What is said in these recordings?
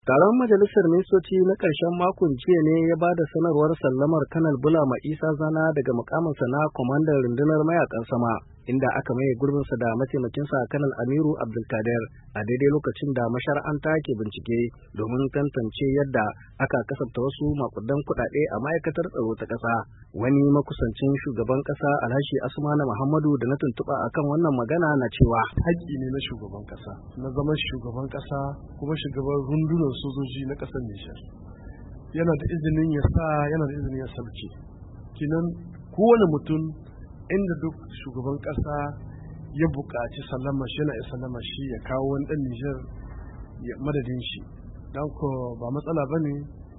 Taron Majalisar Ministoci na ƙarshen makon jiya ne ya ba da sanarwar sallamar Kanal Bulama Isa Zana daga mukaminsa na kwamandan rundunar mayakan sama, inda aka maye gurbinsa da mataimakinsa Kanal Amiru Abdulkader a daidai lokacin da mashara'anta ke bincike domin tantance yadda aka kasafta wasu makudan kuɗaɗe a ma'aikatar tsaro ta ƙasa. Wani makusancin shugaban ƙasa Alhaji Asmana Muhammadu da na tuntuɓa akan wannan magana na cewa haƙƙi ne na shugaban ƙasa na zama shugaban ƙasa kuma shugaban rundunar sojoji na ƙasar Nijar. Yana da izinin ya sa, yana da izinin ya sauke. Kinan kowane mutum inda duk shugaban ƙasa ya buƙaci sallama shi yana sallama shi ya kawo wani ɗan Nijar ya madadin shi. Dan ko ba matsala bane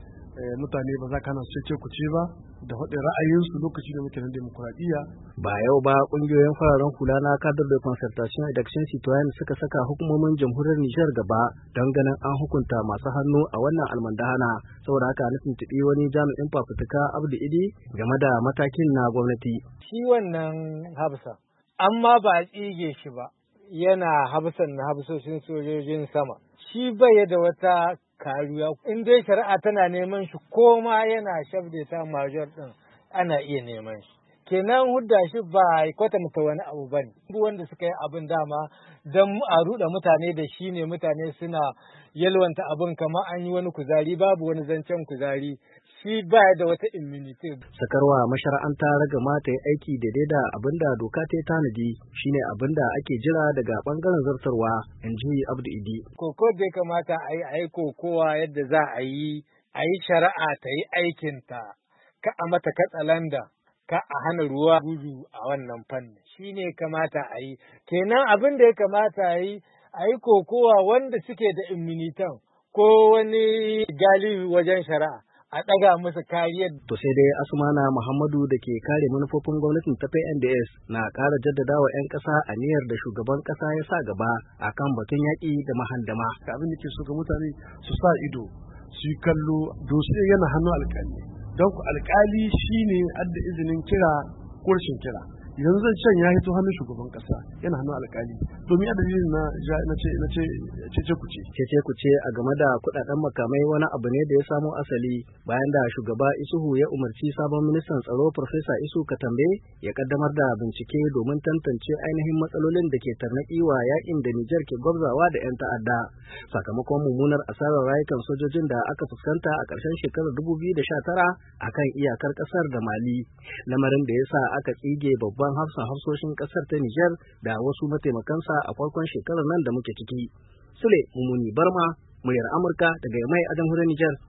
mutane ba za ka na ce ku ce ba da faɗin ra'ayinsu lokaci da muke na demokuraɗiyya. Ba yau ba ƙungiyoyin fararen hula na kadar da concertation election citoyen suka saka hukumomin jamhuriyar Nijar gaba don ganin an hukunta masu hannu a wannan almandahana. Saboda haka na tuntuɓi wani jami'in fafutuka Abdu Idi game da matakin na gwamnati. Shi wannan Hafsa amma ba a tsige shi ba, yana Hafsan na hafsoshin sojojin sama. Shi bai da wata kariya in dai shari'a tana neman shi ko ma yana shabde ta major din ana iya neman shi. Kenan hudda shi ba kwatanta wani abu bane. Duk wanda suka yi abin dama dan a ruɗa mutane da shi ne, mutane suna yalwanta abin kamar an yi wani kuzari, babu wani zancen kuzari. Shi ba da wata immunity. Sakarwa mashara'anta ragama ta yi aiki daidai da abin da doka ta tanadi shine abin da ake jira daga bangaren zartarwa, in ji Abdu Idi. Koko da ya kamata a yi kokowa yadda za a yi shari'a ta yi aikinta, ka a mata katsalanda, ka a hana ruwa gudu a wannan fanni. Shi ne kamata a yi. Kenan abin da ya kamata a yi kokowa wanda suke da immunitan ko wani galibi wajen shari'a. A ɗaga masa kariyar. To sai dai Asmana Muhammadu da ke kare manufofin gwamnatin ta PNDS na ƙara jaddada wa 'yan ƙasa aniyar da shugaban ƙasa ya sa gaba akan batun yaƙi da mahandama. Abin da ke so ga mutane su sa ido, su yi kallo, dosiye yana hannun alƙali. Don ku alƙali shine adda izinin kira ko rashin kira. Yanzu zan can ya hito hannun shugaban kasa yana hannun alkali domin a dalilin na cece kuce a game da kudaden makamai wani abu ne da ya samo asali bayan da shugaba Isuhu ya umarci sabon ministan tsaro Profesa Isu Katambe ya kaddamar da bincike domin tantance ainihin matsalolin da ke tarnaki wa yakin da Nijar ke gwabzawa da 'yan ta'adda sakamakon mummunar asarar rayukan sojojin da aka fuskanta a ƙarshen shekarar 2019 akan iyakar ƙasar da Mali, lamarin da ya sa aka tsige babban hafsoshin kasar ta Nijar da wasu mataimakansa a farkon shekarar nan da muke ciki. Sule Mumuni Barma, muryar Amurka daga Yamai a jamhuriyar Nijar.